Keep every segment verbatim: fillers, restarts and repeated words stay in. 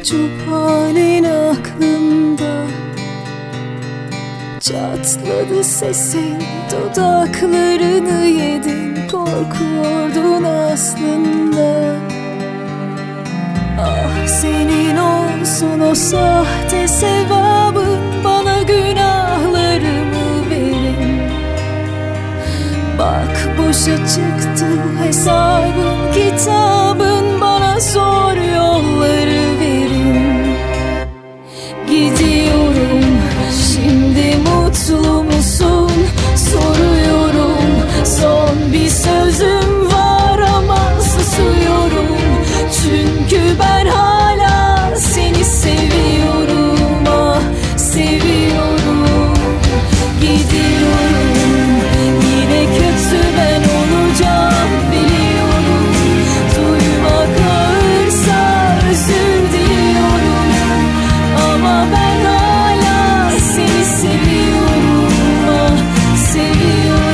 mahcup halin aklımda. Çatladı sesin, dudaklarını yedin, korkuyordun aslında. Ah senin olsun o sahte sevabın, bana günahlarımı verin. Bak boşa çıktı hesabın, kitabın, bana zor yolları verin. Gidiyorum şimdi, mutlu musun? Soruyorum, son bir sözüm var ama susuyorum. Çünkü ben hala seni seviyorum, ah seviyorum. Gidiyorum, yine kötü ben olacağım biliyorum. Duymak ağırsa özür diliyorum, ama ben hala seni seviyorum, ah seviyorum.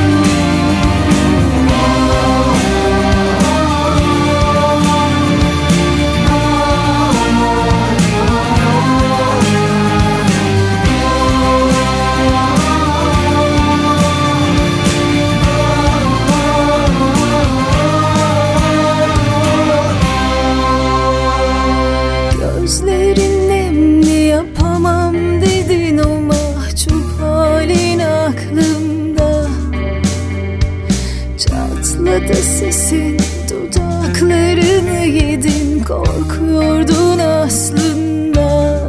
Gözlerin nemli, yapamam dedin, o mahcup halin aklımda. Çatladı sesin, dudaklarını yedin, korkuyordun aslında.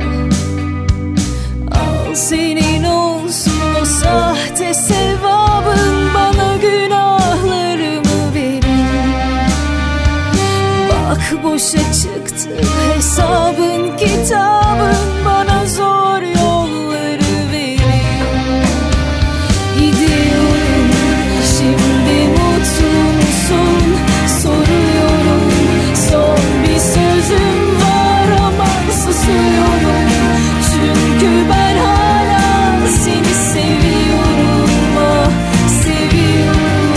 Al senin olsun o sahte sevabın, bana günahlarımı verin. Bak boşa çıktı hesabın, kitabın, bana zor yolları verin. Gidiyorum şimdi, mutlu musun? Soruyorum, son bir sözüm var ama susuyorum. Çünkü ben hala seni seviyorum, ah seviyorum.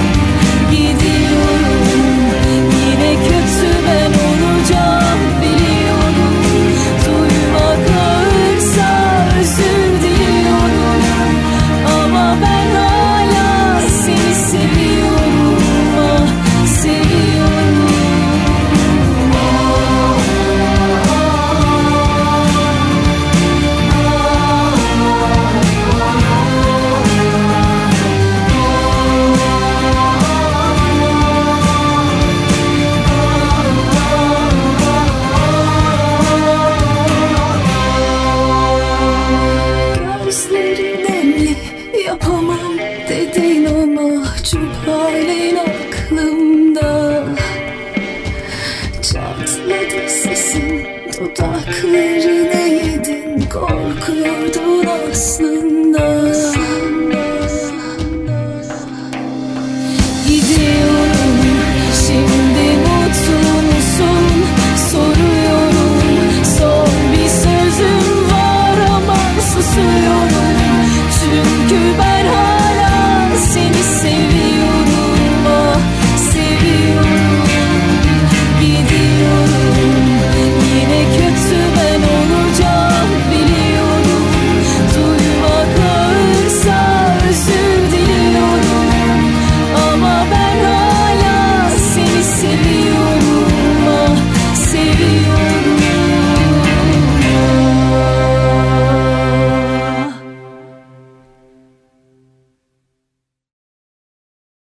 Gidiyorum, yine kötü ben olacağım biliyorum. Duymak ağırsa özür diliyorum, ama ben hala seni seviyorum, ah seviyorum. Gözlerin nemli, yapamam dedin, o mahcup halin aklımda. Çatladı sesin, dudaklarını yedin, korkuyordun aslında.